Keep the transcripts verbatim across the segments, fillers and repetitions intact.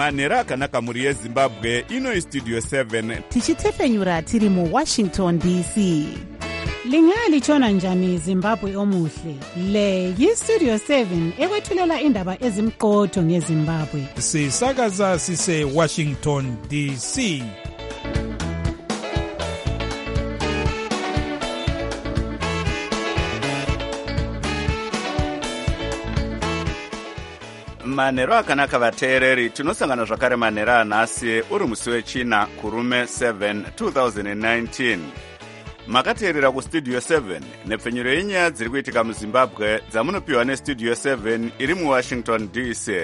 manhero akanaka mhuri yezimbabwe. Ino istudio seven tichitefenyura tiri muwashington D C. Lingalitshona njani Zimbabwe omuhle? Le yistudio seven ekwethulela indaba ezimqotho ngeZimbabwe. Sisakaza sise Washington D C. manhero akanaka vateereri, tinosangana zvakare manhero anhasi uri musi wechina kurume seven two thousand nineteen. Makateerera kustudio seven nepfenyuro yenyaya dziri kuitika muzimbabwe dzamunopiwa nestudio seven iri muwashington D C.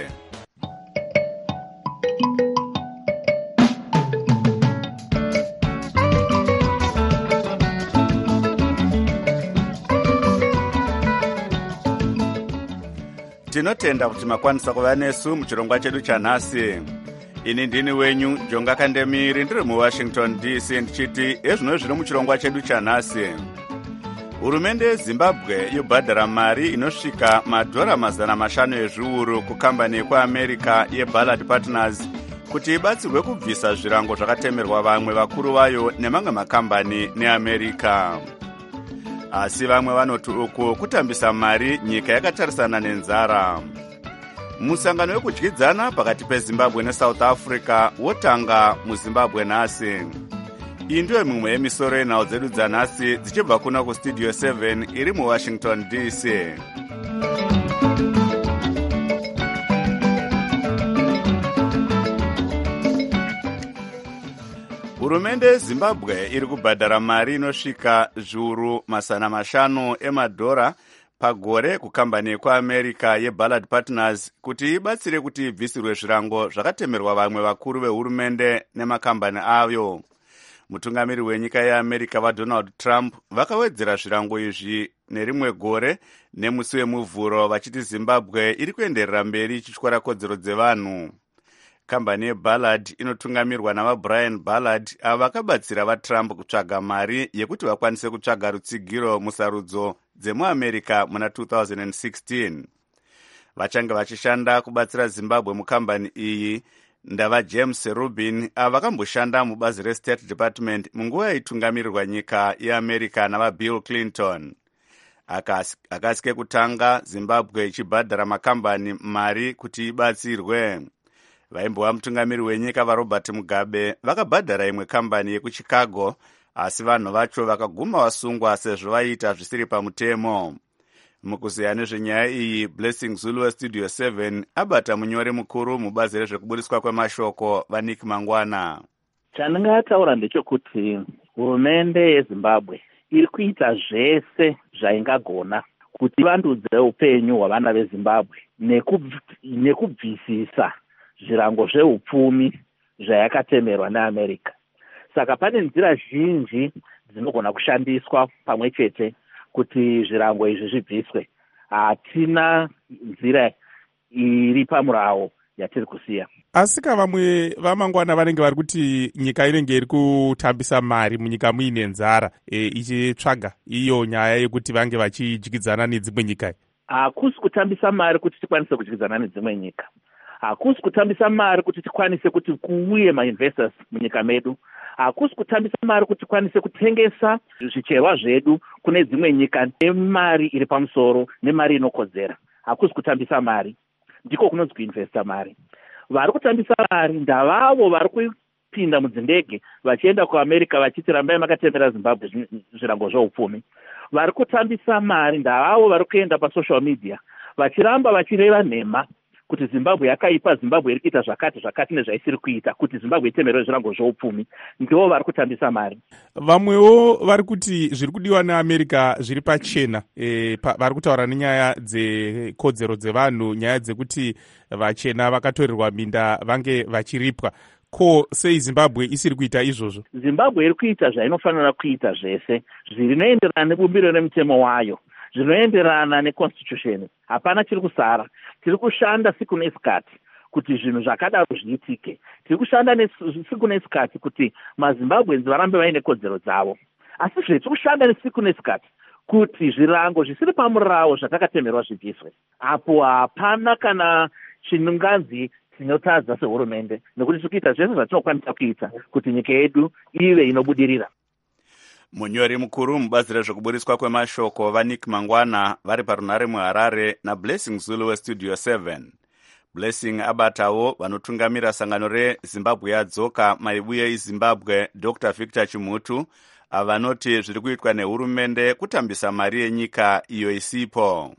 Tinotenda kuti makwanisa kuva nesu muchirongwa chedu chanhasi. Ini ndini wenyu Jonga Kandemiri, ndiri muwashington D C ndichiti ezvino zviri muchirongwa chedu chanhasi. Hurumende yeZimbabwe yobhadhara mari inosvika madhora mazana mashanu ezviuru kukambani yekuAmerica yeBallard Partners kuti ibatsirwe kubvisa zvirango zvakatemerwa vamwe vakuru vayo nemamwe makambani neAmerica. Asi vamwe vanoti uku kutambisa mari nyika yakatarisana nenzara. Musangano wekudyidzana pakati peZimbabwe neSouth Africa wotanga muZimbabwe nhasi. Iyi ndiyo mimwe yemisoro yenhau dzedu dzanhasi dzichibva kuna kustudio seven iri muwashington D C. Hurumende yeZimbabwe iri kubhadhara mari inosvika zviuru mazana mashanu emadhora pagore kukambani yekuAmerica yeBallard Partners kuti ibatsire kuti ibvisirwe zvirango zvakatemerwa vamwe vakuru vehurumende nemakambani ayo. Mutungamiri wenyika yeAmerica vaDonald Trump vakawedzera zvirango izvi nerimwe gore nemusi wemuvhuro vachiti Zimbabwe iri kuenderera mberi ichityora kodzero dzevanhu. Kambani yeBallard inotungamirwa navaBrian Ballard ava vakabatsira vaTrump kutsvaga mari yekuti vakwanise kutsvaga rutsigiro musarudzo dzemuAmerica muna two thousand sixteen. Vachange vachishanda kubatsira Zimbabwe mukambani iyi ndava James Rubin ava vakamboshanda mubazi reState Department munguva yaitungamirirwa nyika yeAmerica navaBill Clinton. Akasike kutanga Zimbabwe ichibhadhara makambani mari kuti ibatsirwe. Vaimbova mutungamiri wenyika vaRobert Mugabe vakabhadhara imwe kambani yekuChicago, asi vanhu vacho vakaguma vasungwa sezvo vaiita zvisiri pamutemo. Mukuziya nezvenyaya iyi, Blessing Zulu westudio seven abata munyori mukuru mubazi rezvekubudiswa kwemashoko vaNick Mangwana. Chandingataura ndechekuti hurumende yeZimbabwe iri kuita zvese zvaingagona kuti ivandudze upenyu hwavana veZimbabwe nekubvisisa zvirango zveupfumi zvayakatemerwa neAmerica. Saka pane nzira zhinji dzinogona kushandiswa pamwe chete kuti zvirango izvi zvibviswe. Hatina nzira iri pamurawo yatiri kusiya. Asika vamwe vamangwana vanenge vari kuti nyika inenge iri kutambisa mari munyika muine nzara e, ichitsvaga iyo nyaya yekuti vange vachidyidzana nedzimwe nyika. Hakusi kutambisa mari kuti tikwanise kudyidzana nedzimwe nyika. Hakusi kutambisa mari kuti tikwanise kuti kuuye mainvestors munyika medu. Hakusi kutambisa mari kuti tikwanise kutengesa zvicherwa zvedu kune dzimwe nyika nemari iri pamusoro nemari inokodzera. Hakusi kutambisa mari. Ndiko kunonzi kuinvesta mari. Vari kutambisa mari ndavavo vari kupinda mudzindege vachienda kuAmerica vachiti rambai makatemera Zimbabwe zvirango zveupfumi. Vari kutambisa mari ndavavo vari kuenda pasocial media vachiramba vachireva nhema kuti Zimbabwe yakaipa, Zimbabwe iri kuita zvakati zvakati nezvaisiri kuita, kuti Zimbabwe itemerwe zvirango zveupfumi. Ndivo vari kutambisa mari. Vamwewo vari kuti zviri kudiwa neAmerica zviri pachena. E, pa, vari kutaura nenyaya dzekodzero dzevanhu, nyaya dzekuti vachena vakatorerwa minda vange vachiripwa. Ko sei Zimbabwe isiri kuita izvozvo? Zimbabwe iri kuita zvainofanira kuita zvese zvinoenderana nebumbiro remutemo wayo, zvinoenderana neconstitution. Hapana chiri kusara. Tiri kushanda siku nesikati kuti zvinhu zvakadaro zviitike. Tiri kushanda siku nesikati kuti maZimbabwenzi varambe vaine kodzero dzavo. Asi zviri kushanda siku nesikati kuti zvirango zvisiri pamurawo zvatakatemerwa zvibviswe. Apo hapana kana chinunganzi tinotadza sehurumende, nekuti tiri kuita zvese zvatinokwanisa kuita kuti nyika yedu ive inobudirira. Munyori mukuru mubazi rezvekuburiswa kwemashoko vaNick Mangwana vari parunare muHarare naBlessing Zulu westudio seven. Blessing abatawo vanotungamira sangano reZimbabwe yadzoka maibuye eZimbabwe Doctor Victor Chimutu avanoti zviri kuitwa nehurumende kutambisa mari yenyika iyo isipo.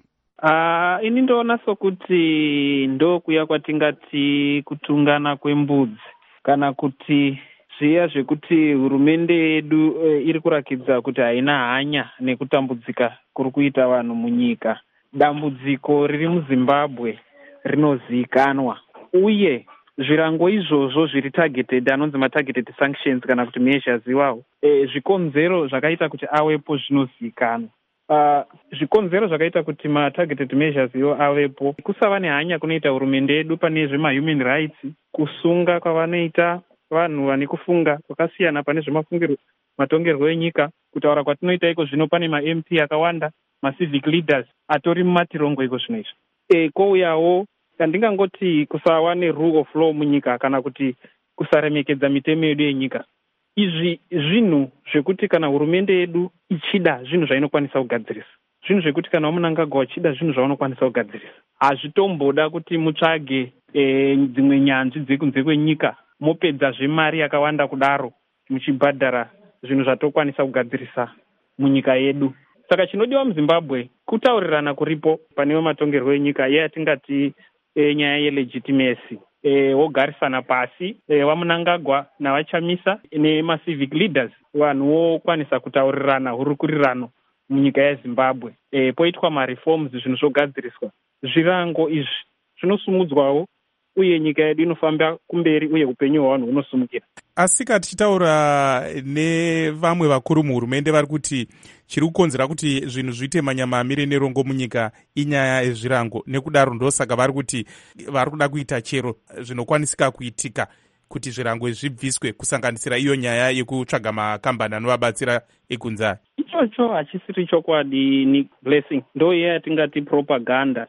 Uh, ini ndoona sokuti ndokuya kwatingati kutungana kwembudzi kana kuti zviya zvekuti hurumende yedu uh, iri kurakidza kuti haina hanya nekutambudzika kuri kuita vanhu munyika. Dambudziko riri muZimbabwe rinozikanwa uye zvirango izvozvo zviri targeted, anonzi matargeted sanctions kana kuti measures iwawo, e, zvikonzero zvakaita kuti awepo zvinozikanwa. Uh, zvikonzero zvakaita kuti matargeted measures iwo avepo kusava nehanya kunoita hurumende yedu pane zvemahuman rights, kusunga kwavanoita vanhu vane kufunga kwakasiyana pane zvemafungiro matongerwo enyika, kutaura kwatinoita iko zvino pane ma-M P akawanda, ma-civic leaders atori mumatirongo iko zvino izvo. E, kouyawo handingangoti kusava nerule of law munyika kana kuti kusaremekedza mitemo yedu yenyika. Izvi zvinhu zvekuti kana hurumende yedu ichida zvinhu zvainokwanisa kugadzirisa, zvinhu zvekuti kana Mnangagwa achida zvinhu zvaunokwanisa kugadzirisa. Hazvitomboda kuti mutsvage e, dzimwe nyanzvi dzekunze kwenyika mopedza zvemari yakawanda kudaro muchibhadhara zvinhu zvatokwanisa kugadzirisa munyika yedu. Saka chinodiwa muZimbabwe kutaurirana kuripo panewo matongerwo enyika yatingati e, nyaya yelegitimacy. E, wogarisana pasi e, vaMnangagwa navachamisa nema-civic leaders vanhu vokwanisa kutaurirana hurukurirano munyika yeZimbabwe. E, poitwa ma-reforms zvinhu zvogadziriswa. Zvirango izvi zvinosumudzwawo uye nyika yedu inofamba kumberi uye upenyu hwavanhu hunosumukira. Asika tichitaura nevamwe vakuru muhurumende vari kuti chiri kukonzera kuti zvinhu zviite manyama amire nerongo munyika inyaya yezvirango, nekudaro ndosaka vari kuti vari kuda kuita chero zvinokwanisika kuitika kuti zvirango zvibviswe, kusanganisira iyo nyaya yekutsvaga makambani anovabatsira ekunze. Ichocho hachisiri chokwadi ni Blessing, ndo iye yatingati propaganda.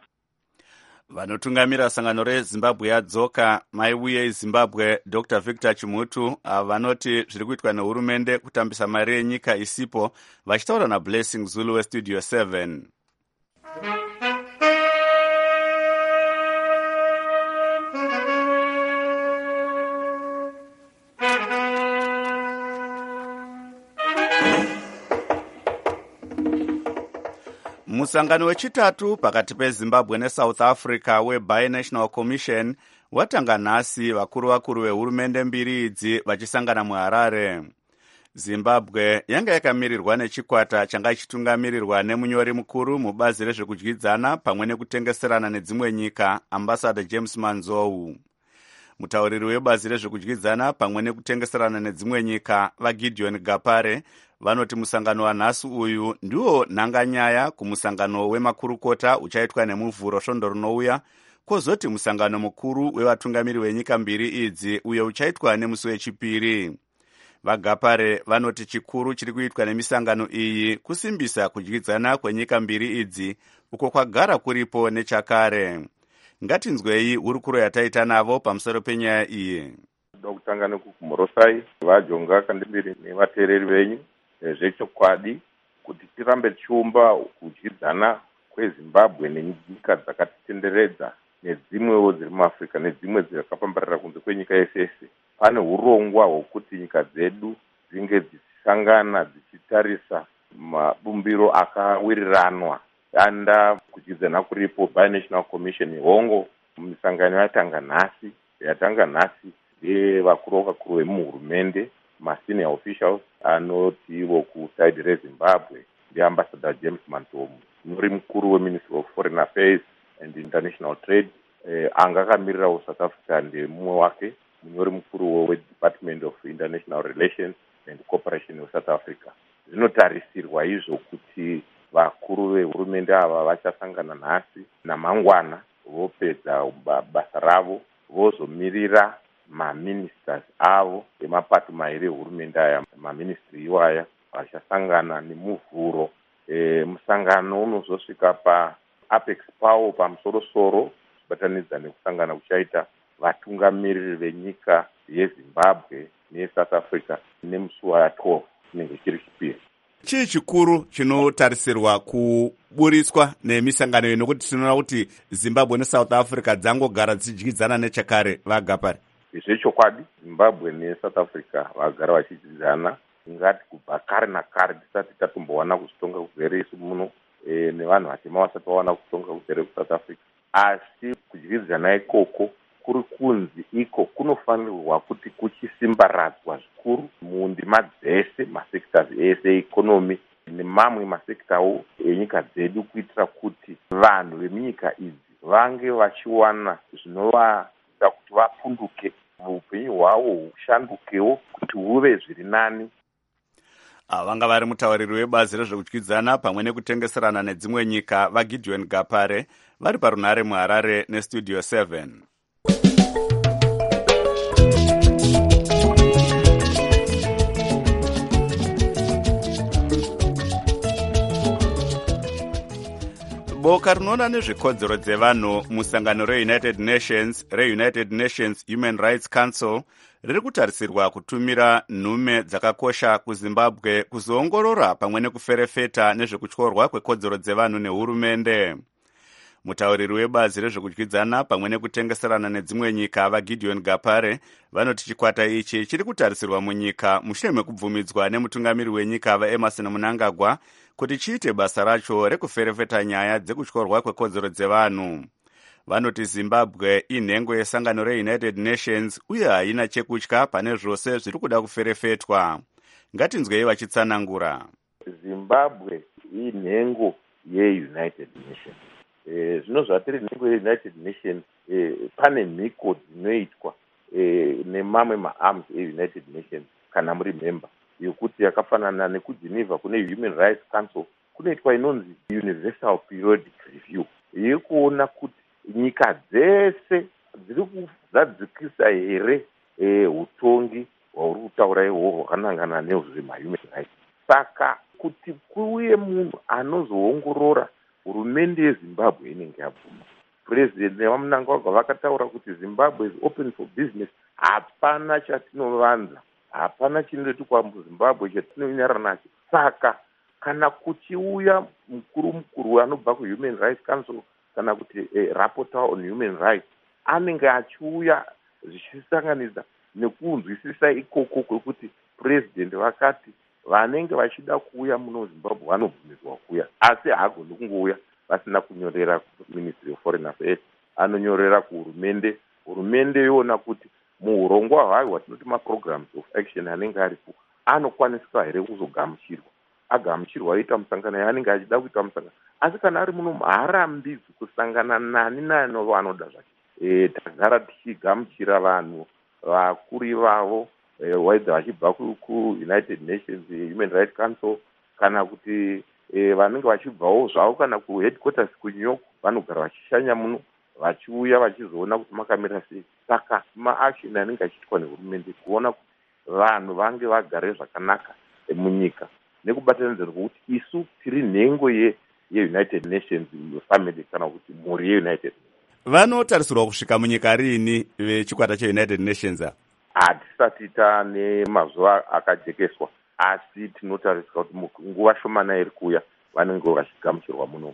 Vanotungamira sangano reZimbabwe yadzoka maibuye eZimbabwe Doctor Victor Chimutu vanoti zviri kuitwa nehurumende kutambisa mari yenyika isipo, vachitaura naBlessing Zulu westudio seven. Musangano wechitatu pakati peZimbabwe neSouth Africa weBinational Commission watanga nhasi, vakuru vakuru vehurumende mbiri idzi vachisangana muHarare. Zimbabwe yanga yakamirirwa nechikwata changa chitungamirirwa nemunyori mukuru mubazi rezvekudyidzana pamwe nekutengeserana nedzimwe nyika, Ambassador James Manzou. Mutauriri webazi rezvekudyidzana pamwe nekutengeserana nedzimwe nyika vaGideon Gapare vanoti musangano wanhasi uyu ndiwo nhanganyaya kumusangano wemakurukota uchaitwa nemuvhuro svondo rinouya, kwozoti musangano mukuru wevatungamiri venyika mbiri idzi uyo uchaitwa nemusi wechipiri. VaGapare vanoti chikuru chiri kuitwa nemisangano iyi kusimbisa kudyidzana kwenyika mbiri idzi uko kwagara kuripo nechakare. Ngatinzwei hurukuro yataita navo pamusoro penyaya iyi. Ndoda kutanga nekukumurosai vajonga kandibiri nevateereri venyu zvechokwadi kuti tirambe tichiumba kudyidzana kweZimbabwe nenyika dzakatitenderedza nedzimwewo dziri muAfrica nedzimwe dzakapambarira kunze kwenyika yese yese. Pane urongwa hwokuti nyika dzedu dzinge dzichisangana dzichitarisa mabumbiro akawiriranwa. Danda kudyidzana kuripo Binational Commission hongo misangano yatanga nhasi yatanga nhasi ndevakuru vakuru vemuhurumende, masenior officials anoti vokuside reZimbabwe ndiAmbassador James Manzou, muri mukuru weMinistry of Foreign Affairs and International Trade, eh, anga akamirirawo South Africa ndemumwe wake munyori mukuru weDepartment of International Relations and Cooperation weSouth Africa. Zvinotarisirwa izvo kuti vakuru vehurumende ava vachasangana nhasi namangwana vopedza basa ravo vozomirira maministers avo emapato mairi ehurumende aya, maministry iwaya vachasangana nemuvhuro. E, musangano unozosvika paApex pawo pamusoro-soro kubatanidza nekusangana kuchaita vatungamiriri venyika yezimbabwe neSouth Africa nemusi wa12 chinenge chiri chipiri. Chii chikuru chinotarisirwa kuburiswa nemisangano iyo, nokuti tinoona kuti Zimbabwe neSouth Africa dzangogara dzichidyidzana nechakare vagapari? Zvechokwadi, Zimbabwe neSouth Africa vagara vachidyidzana ngati kubva kare nakare tisati tatombowana kuzitonga kuzere isu muno e, nevanhu vatema vasati vawana kutonga kuzere kuSouth Africa. Asi kudyidzana ikoko kuri kunzi iko kunofanirwa kuti kuchisimbaradzwa zvikuru mundima dzese, masekta ese eikonomi nemamwe masektawo enyika dzedu, kuitira kuti vanhu vemunyika idzi vange vachiwana zvinovaita kuti vapunduke, upenyu hwavo hushandukewo kuti huve zviri nani. Vanga vari mutauriri webazi rezvekudyidzana pamwe nekutengeserana nedzimwe nyika vaGideon Gapare vari parunare muHarare nestudio seven. Boka rinoona nezvekodzero dzevanhu musangano reUnited Nations reUnited Nations Human Rights Council riri kutarisirwa kutumira nhume dzakakosha kuZimbabwe kuzoongorora pamwe nekuferefeta nezvekutyorwa kwekodzero dzevanhu nehurumende. Mutauriri webazi rezvekudyidzana pamwe nekutengeserana nedzimwe nyika vaGideon Gapare vanoti chikwata ichi chiri kutarisirwa munyika mushure mekubvumidzwa nemutungamiri wenyika vaEmerson Mnangagwa kuti chiite basa racho rekuferefeta nyaya dzekutyorwa kwekodzero dzevanhu. Vanoti Zimbabwe inhengo yesangano reUnited Nations uye haina chekutya pane zvose zviri kuda kuferefetwa. Ngatinzwei vachitsanangura. Zimbabwe inhengo yeUnited Nations. E, zvino zvatiri nhengo yeUnited Nations, e, pane mhiko dzinoitwa e, nemamwe maarms eUnited Nations kana muri member, yokuti yakafanana nekuGeneva kune Human Rights Council kunoitwa inonzi Universal Periodic Review yekuona kuti nyika dzese dziri kuzadzikisa here e, utongi hwauri kutaura ihwohwo hwakanangana nezvemahuman rights. Saka kuti kuuye munhu anozoongorora hurumende yeZimbabwe inenge yabvuma. President nevaMnangagwa vakataura kuti Zimbabwe is open for business. Hapana chatinovanza, hapana chinoitwa muZimbabwe chatinonyarara nacho. Saka kana kuchiuya mukuru mukuru anobva kuHuman Rights Council kana kuti eh, rapporteur on human rights anenge achiuya zvichisanganisa nekunzwisisa ikoko kwekuti president vakati vanenge vachida kuuya muno Zimbabwe vanobvumirwa kuuya, asi haagoni kungouya vasina kunyorera kuMinistry of Foreign Affairs, anonyorera kuhurumende. Hurumende yoona kuti muurongwa hwayo hwatinoti maprograms of action anenge aripo anokwaniswa here kuzogamuchirwa. Agamuchirwa aita musangano yaanenge achida kuita musangano, asi kana ari muno haarambidzwi kusangana nani nani vanoda zvake. E, tagara tichigamuchira vanhu vakuru vavo e, waidha vachibva kuUnited Nations Human Rights Council kana kuti e, vanenge vachibvawo zvavo kana kuheadquarters kuNew York, vanogara vachishanya muno vachiuya vachizoona kuti makamira sei. Saka maaction anenge achiitwa nehurumende kuona kuti vanhu vange vagare zvakanaka e, munyika nekubatanidza kuti isu tiri nhengo ye yeUnited Nations family kana kuti mhuri yeUnited. Vanotarisirwa kusvika munyika rini vechikwata cheUnited Nations? Hatisati taane mazuva akajekeswa, asi tinotarisira kuti nguva shomana iri kuuya vanenge vachigamuchirwa muno.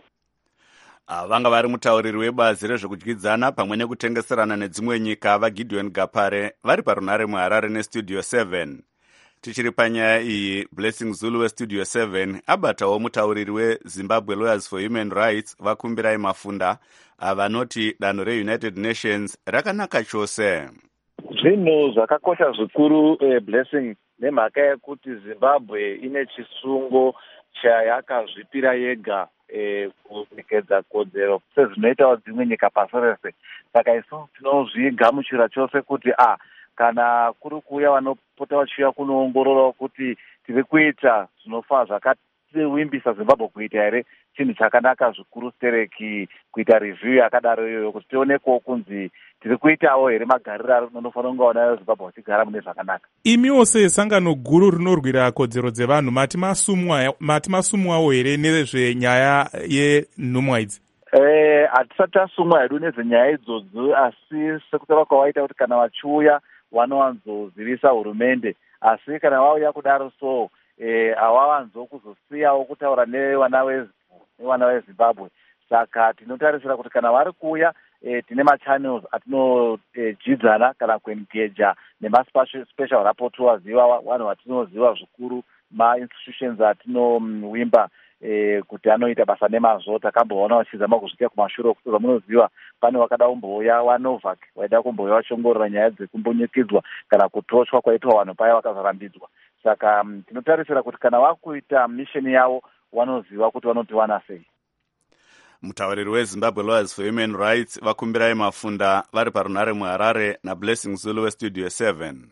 Vanga vari mutauriri webazi rezvekudyidzana pamwe nekutengeserana nedzimwe nyika vaGideon Gapare vari parunare muHarare nestudio seven. Tichiri panyaya iyi, Blessing Zulu westudio seven abatawo mutauriri weZimbabwe Lawyers for Human Rights vakumbirai Mafunda vanoti danho reUnited Nations rakanaka chose. Zvinhu zvakakosha zvikuru eh, Blessing, nemhaka yekuti Zimbabwe ine chisungo chayakazvipira yega eh, kupfekedza kodzero sezvinoitawo dzimwe nyika pasi rese. Saka isu tinozvigamuchira chose kuti ah kana kuri kuuya vanopota vachiuya kunoongorora kuti tiri kuita zvinofaa zvakatiwimbisa Zimbabwe kuita here chinhu chakanaka zvikuru stereki kuita review yakadaro iyoyo kuti tionekewo kunzi tiri kuitawo here magariro ari anofanira kunge wanayo Zimbabwe vachigara mune zvakanaka. Imiwo sesangano guru rinorwira kodzero dzevanhu mati masumwa mati masumwawo here nezvenyaya yenhumwa idzi? Eh, hatisati tasumwa hedu nezvenyaya idzodzo, asi sekutaura kwawaita kuti kana vachiuya vanowanzozivisa hurumende, asi kana vauya kudaro so eh, hawawanzo kuzosiyawo kutaura nevana nevana veZimbabwe. Saka tinotarisira kuti kana vari kuuya eh, tine machannels atinodzidzana eh, kana kuengeja nemaspecial rapporteurs iva vanhu vatinoziva zvikuru, ma-institutions atinowimba eh, kuti anoita basa nemazvo. Takamboona vachizama kusvika kumashure okuti zvamunoziva pane wakada kumbouya waNovak waida kumbouya vachongorora nyaya dzekumbunyikidzwa kana kutochwa kwaitwa vanhu paya vakazorambidzwa. Saka um, tinotarisira kuti kana vakuita misheni yavo vanoziva kuti vanotiwana sei. Mutauriri weZimbabwe Lawyers for Human Rights vakumbirai Mafunda vari parunhare muHarare naBlessing Zulu weStudio seven.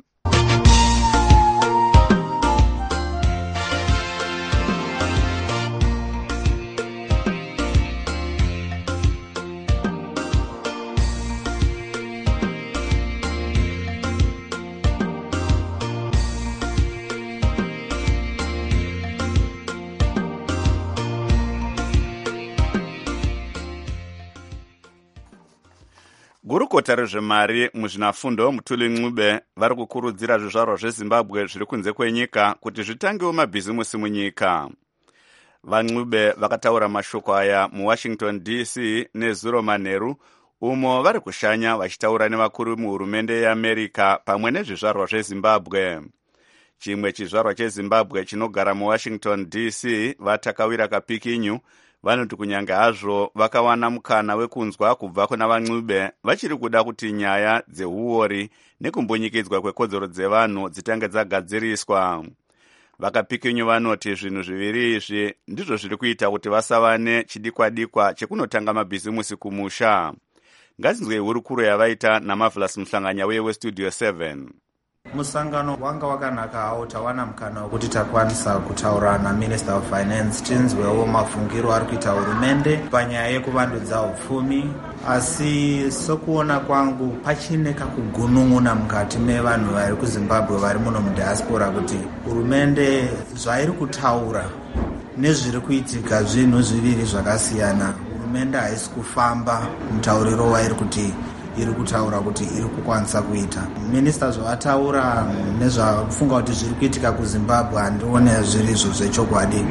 Gurukota rezvemari muzvinafundo Mutuli Ncube vari kukurudzira zvizvarwa zveZimbabwe zviri kunze kwenyika kuti zvitangewo mabhizimusi munyika. VaNcube vakataura mashoko aya muWashington D C nezuro manheru, umo vari kushanya vachitaura nevakuru muhurumende yeAmerica pamwe nezvizvarwa zveZimbabwe. Chimwe chizvarwa cheZimbabwe chinogara muWashington D C vaTakawira Kapikinyu vanoti kunyange hazvo vakawana mukana wekunzwa kubva kuna vaNcube vachiri kuda kuti nyaya dzeuori nekumbunyikidzwa kwekodzero dzevanhu dzitange dzagadziriswa. Vakapikinyu vanoti zvinhu zviviri izvi ndizvo zviri kuita kuti vasava nechidikwa-dikwa chekunotanga mabhizimusi kumusha. Ngazinzwei hurukuro yavaita naMarvelous Mhlanganya weye weStudio seven. Musangano wanga wakanaka hawo, tawana mukana wekuti takwanisa kutaura naMinister of Finance tinzwewo mafungiro ari kuita hurumende panyaya yekuvandudza upfumi, asi sokuona kwangu pachine kakugunun'una mukati mevanhu vari kuZimbabwe vari muno mudiaspora kuti hurumende zvairi kutaura nezviri kuitika zvinhu zviviri zvakasiyana. Hurumende haisi kufamba mutauriro wairi kuti iri kutaura kuti iri kukwanisa kuita. Minista zvavataura nezvafunga kuti zviri kuitika kuZimbabwe handione zviri izvo zvechokwadi.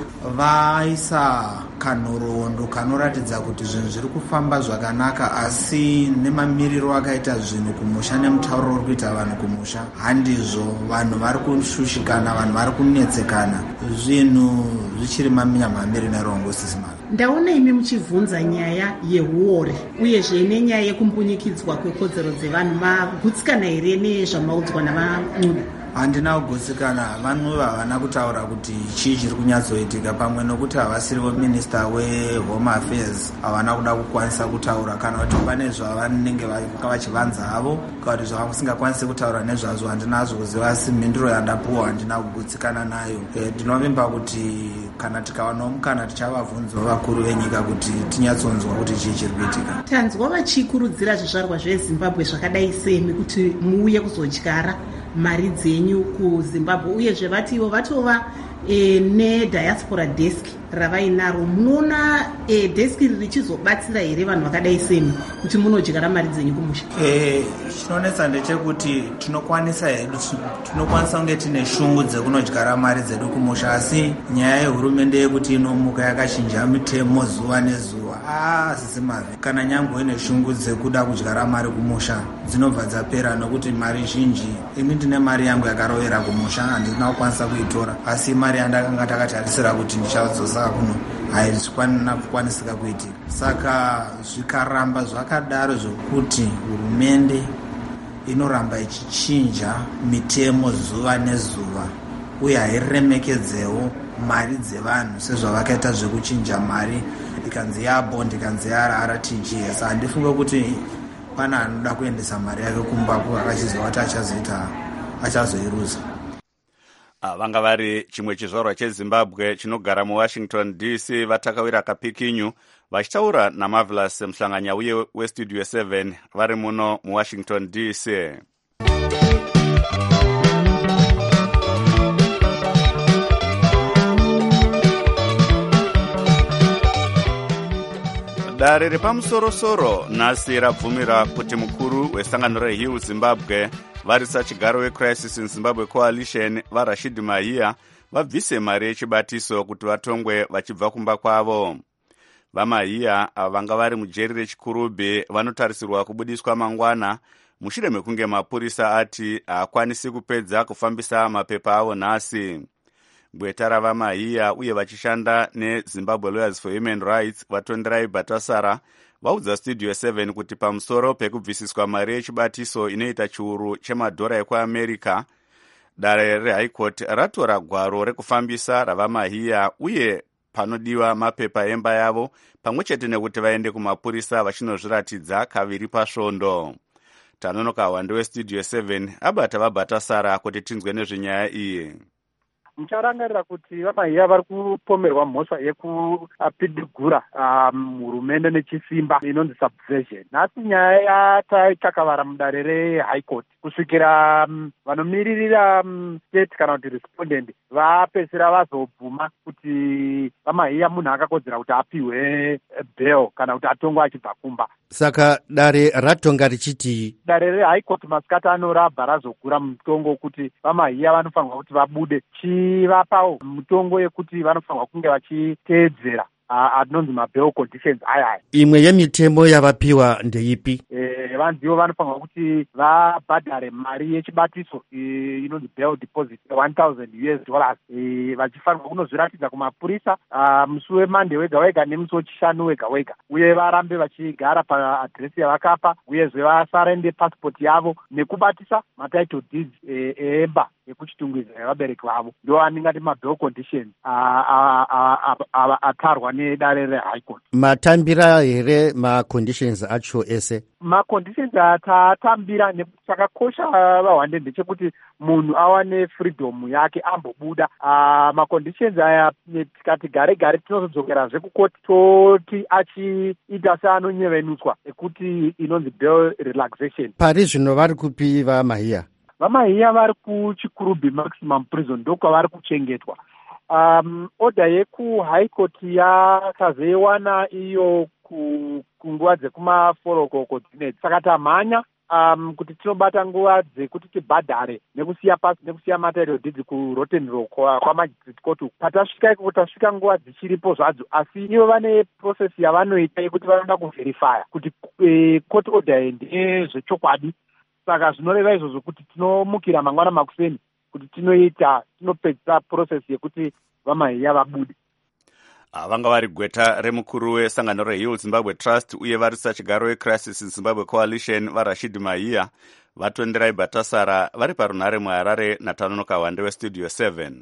Vaisa kanhoroondo kanoratidza kuti zvinhu zviri kufamba zvakanaka, asi nemamiriro akaita zvinhu kumusha nemutauriro uri kuita vanhu kumusha handizvo. Vanhu vari kushushikana, vanhu vari kunetsekana, zvinhu zvichiri maminyamamiri nerongo sisima. Ndaona imi muchivhunza nyaya yehuori uyezve nenyaya yekumbunyikidzwa kwekodzero dzevanhu. Magutsikana here nezvamaudzwa navaNcube? Handina kugutsikana. Vanhu havana kutaura kuti chii chiri kunyatsoitika, pamwe nokuti havasirivo Minister weHome Affairs havana kuda kukwanisa kutaura kana kuti pane zvavanenge vachivanza havo kana kuti zvavasingakwanisi kutaura nezvazvo handinazvo kuziva, asi mhinduro yandapuwa handina kugutsikana nayo. Ndinovimba kuti kana tikawanawo mukana tichavabvunzawo vakuru venyika kuti tinyatsonzwa kuti chii chiri kuitika. Tanzwa vachikurudzira zvizvarwa zveZimbabwe zvakadai semi kuti muuye kuzodyara mari dzenyu kuZimbabwe, uyezve vativo vatova e, nediaspora desk ravainaro. Munoona e, desk riri richizobatsira here vanhu vakadai semi kuti munodyara mari dzenyu kumusha? Eh, chinonetsa ndechekuti tinokwanisa hedu tinokwanisa kunge tine shungu dzekunodyara mari dzedu kumusha, asi nyaya yehurumende yekuti inomuka yakachinja mitemo zuva nezuva, ah zisimavi. Kana nyange ine shungu dzekuda kudyara mari kumusha dzinobva dzapera, nokuti mari zhinji, ini ndine mari yangu yakarovera kumusha handina kukwanisa kuitora, asi mari yandakanga takatarisira kuti ndichadzosa kuno haizvikwanina kukwanisika kuitika. Saka zvikaramba zvakadaro zvokuti hurumende inoramba ichichinja mitemo zuva nezuva uye hairemekedzewo mari dzevanhu sezvavakaita zvekuchinja mari, ikanzi yabond ikanzi yarara T G S. Handifunge kuti pana anoda kuendesa mari yake kumba akachizwa kuti achazoita achazoiruza. Vanga vari chimwe chizvarwa cheZimbabwe chinogara muWashington D C vaTakawira Kapikinyu vachitaura naMarvelous Mhlanganya uye weStudio seven vari muno muWashington D C. dare repamusorosoro nhasi rabvumira kuti mukuru wesangano rehill zimbabwe varisa chigaro wecrisis in zimbabwe coalition varashid mahiya vabvise mari yechibatiso kuti vatongwe vachibva kumba kwavo. Vamahiya ava vanga vari mujeri rechikurubhe vanotarisirwa kubudiswa mangwana mushure mekunge mapurisa ati haakwanisi kupedza kufambisa mapepa avo nhasi. Gweta ravamahiya uye vachishanda nezimbabwe lawyers for human rights vatonderai bhatasara vaudza studio seven kuti pamusoro pekubvisiswa mari yechibatiso inoita chiuru chemadhora ekuamerica, dare rehigh court ratora gwaro rekufambisa ravamahiya uye panodiwa mapepa emba yavo pamwe chete nekuti vaende kumapurisa vachinozviratidza kaviri pasvondo. Tanonoka hwande westudio seven abata vabhatasara kuti tinzwe nezvenyaya iyi. Mucharangarira kuti vamahiya vari kupomerwa mhosva yekupidigura hurumende um, nechisimba inonzi subversion. Nhasi nyaya yataikakavara mudare rehigh court kusvikira um, vanomiririra um, state kana kuti respondent vapedzisira vazobvuma kuti vamahiya munhu akakodzera kuti apiwe bail kana kuti atongwa achibva kumba. Saka dare ratonga richiti dare rehigh court masikati ano rabva razogura mutongo kuti vamahiya vanofanirwa kuti vabude chivapawo mutongo yekuti vanofanirwa kunge vachiteedzera atinonzi mabail conditions aya aya. Imwe yemitemo yavapiwa ndeipi? E, vanzivo vanofanirwa kuti vabhadhare mari yechibatiso e, inonzi bail deposit one thousand U S dollars e, vachifanirwa kunozviratidza kumapurisa musi wemande wega wega nemusi wechishanu wega wega, uye varambe vachigara paadhiresi yavakapa, uyezve vasare nepasipoti yavo nekubatisa matitle deeds eemba e, yekuchitungwiza yevabereki vavo. Ndo aningati mabail conditions atarwa nedare rehigh court. Matambira here maconditions acho ese? Maconditions atatambira nekuti chakakosha vahwande ndechekuti munhu awane freedom yake ambobuda. Maconditions aya tikati gare gare tinozodzokerazve kukoti toti achiita seanonyevenutswa ekuti inonzi bail relaxation. Pari zvino vari kupi vamahiya? Vamahiya vari kuchikurubhi maximum prison ndokwavari kuchengetwa. Um, oda yeku high court yakazoiwana iyo kunguva dzekumaforoko dzinedzi. Saka tamhanya um, kuti tinobata nguva dzekuti tibhadhare nekusiya pasi nekusiya matitle deeds kuRotten Row kwamagistrate court. Patasvika iko tasvika nguva dzichiripo zvadzo, asi ivo vane process yavanoita yekuti vanoda kuverifya kuti e, court order ndezvechokwadi. Saka zvinoreva izvozvo kuti tinomukira mangwana makuseni kuti tinoita tinopedzisa process yekuti vamahiya vabude. Vanga vari gweta remukuru wesangano rehill Zimbabwe Trust uye varisa chigaro wecrisis in Zimbabwe coalition varashid mahiya vatonderai bhatasara vari parunhare muHarare naTanonoka hwande westudio seven.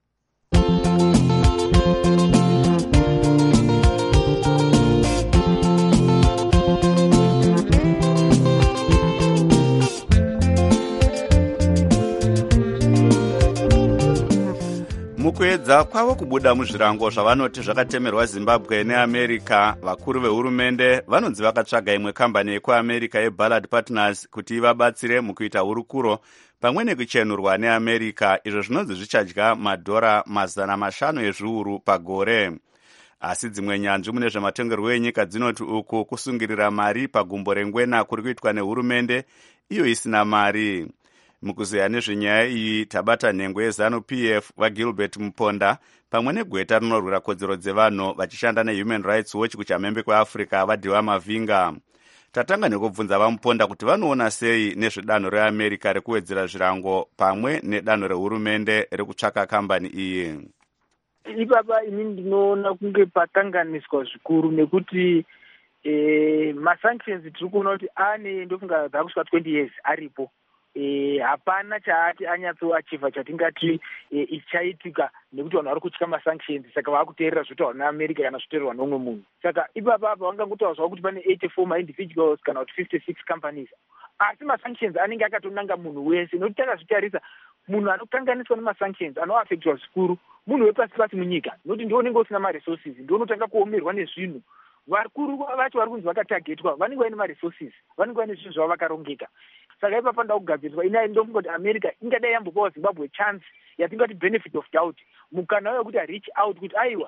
Mukuedza kwavo kubuda muzvirango zvavanoti zvakatemerwa Zimbabwe neAmerica, vakuru vehurumende vanonzi vakatsvaga imwe kambani yekuAmerica yeBallard Partners kuti ivabatsire mukuita hurukuro pamwe nekuchenurwa neAmerica, izvo zvinonzi zvichadya madhora mazana mashanu ezviuru pagore. Asi dzimwe nyanzvi mune zvematongerwo enyika dzinoti uku kusungirira mari pagumbo rengwena kuri kuitwa nehurumende iyo isina mari. Mukuzeya nezvenyaya iyi tabata nhengo yeZanu P F vaGilbert Muponda pamwe negweta rinorwira kodzero dzevanhu vachishanda neHuman Rights Watch kuchamhembe kweAfrica vadhiwa Mavinga. Tatanga nekubvunza vamuponda kuti vanoona sei nezvedanho reAmerica rekuwedzera zvirango pamwe nedanho rehurumende rekutsvaka kambani iyi. Ibaba ini ndinoona kunge pakanganiswa zvikuru nekuti eh, masanctions tiri kuona kuti ane ndofunga dzakusvika twenty years aripo. E, hapana chaati anyatsoachiva chatingati e, ichaitika nekuti vanhu vari kutya masanctions, saka vakuteerera zvotaurwa neAmerica kana zvotaurwa nomwe munhu. Saka ipapa apa vangangotaura kuti pane eighty-four ma-individuals kana kuti fifty-six companies, asi masanctions anenge akatonanga munhu wese, nokuti takazvitarisa munhu anokanganiswa nemasanctions anoafectwa zvikuru munhu wepasi pasi munyika, nokuti ndiwo unenge usina maresources, ndiwo unotanga kuomerwa nezvinhu. Vakuru vacho vari kunzi vakatagetwa vanenge vaine maresources, vanenge vaine zvinhu zvavo vakarongeka. Saka ipapa nda kugadziriswa ina ndofunga kuti America ingadai yambopawo Zimbabwe chance yatingati benefit of doubt, mukana wekuti reach out kuti aiwa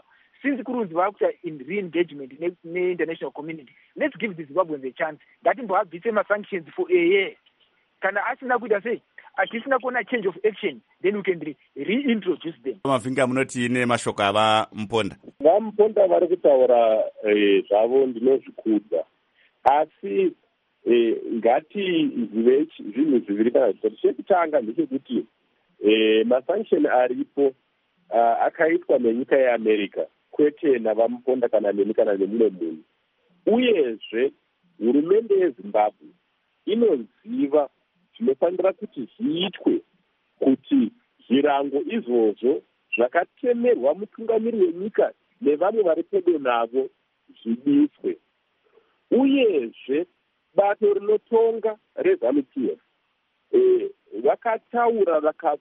since kurunzi vakuita in re-engagement ne-international community, let's give the Zimbabweans a chance. Ngatimboabvise ma-sanctions for a year. Kana asina kuita sei, atisina kuona change of action, then we can re- reintroduce them. Mavhinga munoti ine mashoko ava Muponda. Vamuponda vari kutaura zvavo ndinozvikudza, asi ngatizive zvinhu zviviri kana zvitatu. Chekutanga ndechekuti masanction aripo akaitwa nenyika yeAmerica, kwete navamuponda kana neni kana nemumwe munhu. Uyezve hurumende yeZimbabwe inoziva zvinofanira kuti zviitwe kuti zvirango izvozvo zvakatemerwa mutungamiri wenyika nevamwe vari pedo navo zvidiswe. Uyezve bato rinotonga reZANU-P F vakataura vaka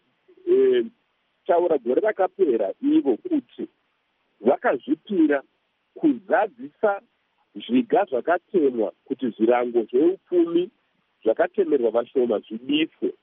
taura gore rakapera ivo kuti vakazvipira kuzadzisa zviga zvakatemwa kuti zvirango zveupfumi zvakatemerwa vashoma zvidiswe.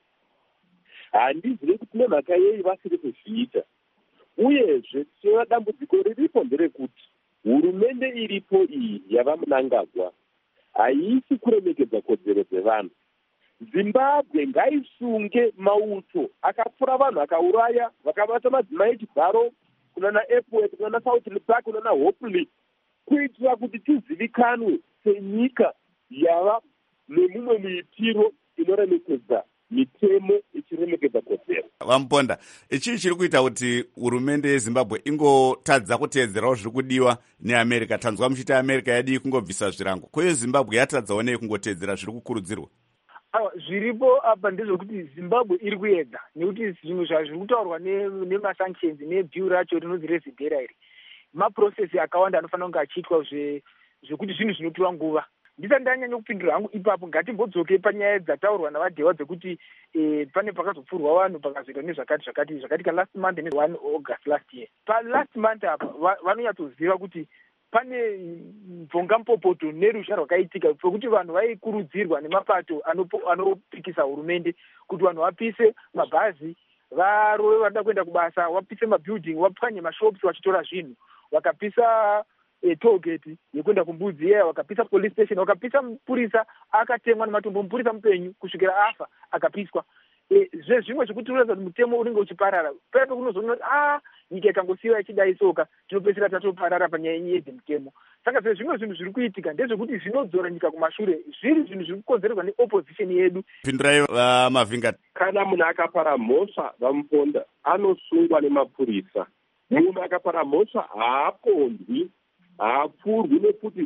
Handizivi kuti nemhaka yei vasiri kuzviita. Uyezve tinoona dambudziko riripo nderekuti hurumende iripo iyi yavamunangagwa haisi kuremekedza kodzero dzevanhu. Zimbabwe ngaisunge mauto akapfura vanhu akauraya vakabata madzimai chibharo kunana Epworth kunana South Park kunana Hopley, kuitira kuti tizivikanwe senyika yava nemumwe muitiro inoremekedza mitemo ichiremekedza kodzero. Vamuponda, ichi chiri kuita kuti hurumende yeZimbabwe ingotadza kuteedzerawo zviri kudiwa neAmerica. Tanzwa muchiti America yadi kungobvisa zvirango, koyo Zimbabwe yatadzawo nei kungoteedzera zviri kukurudzirwa? Awa, zviripo apa ndezvekuti Zimbabwe iri kuedza, nekuti zvimwe zvazviri kutaurwa nemasanctions nebhiu racho rinonzi rezidhera iri, maprocesi akawanda anofanira kunge achiitwa zvekuti zvinhu zvinotora nguva. Ndisati ndanyanya kupindura hangu ipapo, ngatimbodzoke panyaya dzataurwa navadhewa dzekuti pane pakazopfurwa vanhu pakazoitwa nezvakati zvakati zvakatika last month ne one August last year. Pa last month apa vanonyatsoziva kuti pane mvongampopoto nerusha rwakaitika pekuti vanhu vaikurudzirwa nemapato anopikisa hurumende kuti vanhu vapise mabhazi, varove vanoda kuenda kubasa, vapise mabuilding, vapwanye mashops vachitora zvinhu, vakapisa tollgate yekuenda kumbudzi iya, vakapisa police station, vakapisa mupurisa akatemwa nematombo, mupurisa mupenyu kusvikira afa akapiswa. Zvezvimwe zvekuti unoza kuti mutemo unenge uchiparara, paipo kunozoona kuti ah nyika ikangosiyiwa ichidai soka tinopedzisira tatoparara panyaya yezvemutemo. Saka zvezvimwe zvinhu zviri kuitika ndezvekuti zvinodzora nyika kumashure, zviri zvinhu zviri kukonzerwa neopposition yedu. Pindurai uh, Mavhinga. Kana munhu akapara mhosva Vamuponda anosungwa nemapurisa. Munhu akapara mhosva haapondwi, haapfurwi nepfuti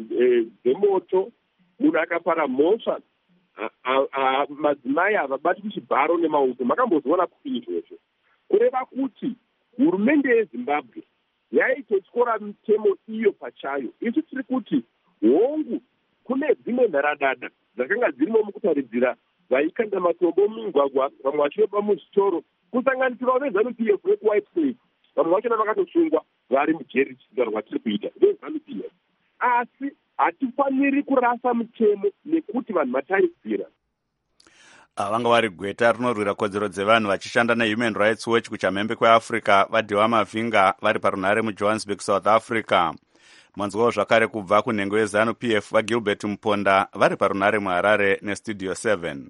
dzemoto. Munhu akapara mhosva madzimai havabati kuchibharo nemauto. Makambozoona kuti izvozvo kureva kuti hurumende yeZimbabwe yaitotyora mitemo iyo pachayo. Isu tiri kuti hongu kune dzimwe nharadada dzakanga dzirimo mukutaridzira vaikanda matombo mumigwagwa, vamwe vachiroba muzvitoro, kusanganisirawo veZANU-P F vekuWhite Slave, vamwe vachona vakatosungwa vari mujeri. Chiita rwatiri kuita veZANU-P F, asi hatifaniri kurasa mutemo nekuti vanhu vataridzira. Vanga vari gweta rinorwira kodzero dzevanhu vachishanda neHuman Rights Watch kuchamhembe kweAfrica, vadhiwa Mavhinga vari parunhare muJohannesburg, South Africa. Mwanzwawo zvakare kubva kunhengo yeZANU-P F vaGilbert Muponda vari parunhare muHarare neStudio seven.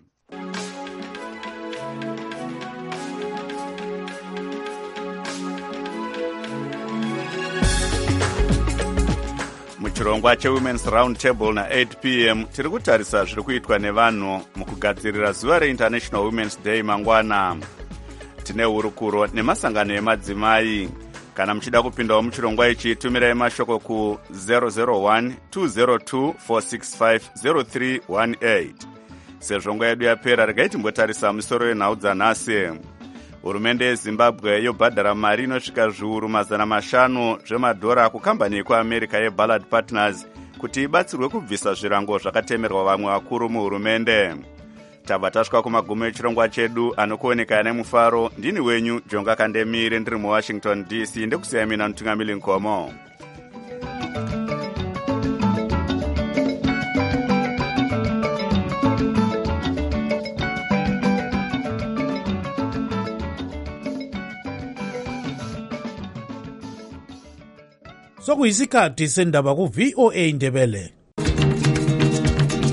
Muchirongwa cheWomen's Round Table na-eight p m tiri kutarisa zviri kuitwa nevanhu mukugadzirira zuva reInternational Women's Day mangwana. Tine hurukuro nemasangano emadzimai. Kana muchida kupindawo muchirongwa ichi, tumirai mashoko ku zero zero one two zero two four six five zero three one eight. Sezvo nguva yedu yapera, regai timbotarisa musoro wenhau dzanhasi. Hurumende yeZimbabwe yobhadhara mari inosvika zviuru mazana mashanu zvemadhora kukambani yekuAmerica yeBallard Partners kuti ibatsirwe kubvisa zvirango zvakatemerwa vamwe vakuru muhurumende. Tabva tasvika kumagumo echirongwa chedu, anokuoneka nemufaro. Ndini wenyu Jonga Kandemire, ndiri muWashington D C, ndekusiyai mina Mutungamiri Nkomo. sokuyisikhathi sendaba ku-V O A Ndebele.